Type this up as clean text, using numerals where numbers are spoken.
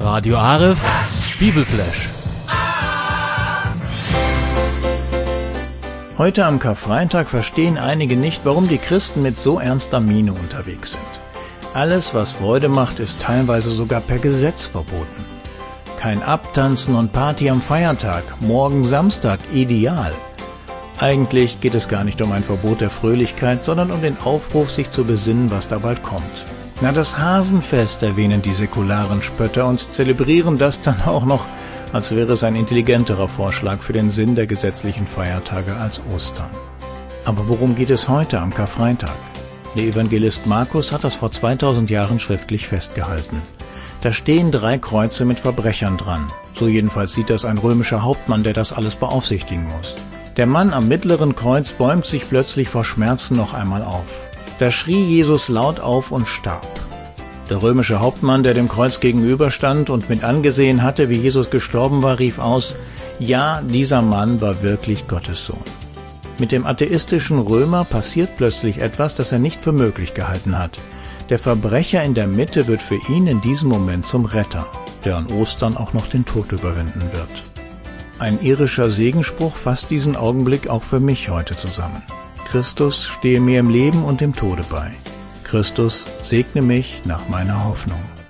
Radio Aref, Bibelflash. Heute am Karfreitag verstehen einige nicht, warum die Christen mit so ernster Miene unterwegs sind. Alles, was Freude macht, ist teilweise sogar per Gesetz verboten. Kein Abtanzen und Party am Feiertag, morgen Samstag, ideal. Eigentlich geht es gar nicht um ein Verbot der Fröhlichkeit, sondern um den Aufruf, sich zu besinnen, was da bald kommt. Na, das Hasenfest erwähnen die säkularen Spötter und zelebrieren das dann auch noch, als wäre es ein intelligenterer Vorschlag für den Sinn der gesetzlichen Feiertage als Ostern. Aber worum geht es heute am Karfreitag? Der Evangelist Markus hat das vor 2000 Jahren schriftlich festgehalten. Da stehen 3 Kreuze mit Verbrechern dran. So jedenfalls sieht das ein römischer Hauptmann, der das alles beaufsichtigen muss. Der Mann am mittleren Kreuz bäumt sich plötzlich vor Schmerzen noch einmal auf. Da schrie Jesus laut auf und starb. Der römische Hauptmann, der dem Kreuz gegenüberstand und mit angesehen hatte, wie Jesus gestorben war, rief aus: Ja, dieser Mann war wirklich Gottes Sohn. Mit dem atheistischen Römer passiert plötzlich etwas, das er nicht für möglich gehalten hat. Der Verbrecher in der Mitte wird für ihn in diesem Moment zum Retter, der an Ostern auch noch den Tod überwinden wird. Ein irischer Segenspruch fasst diesen Augenblick auch für mich heute zusammen. Christus stehe mir im Leben und im Tode bei. Christus segne mich nach meiner Hoffnung.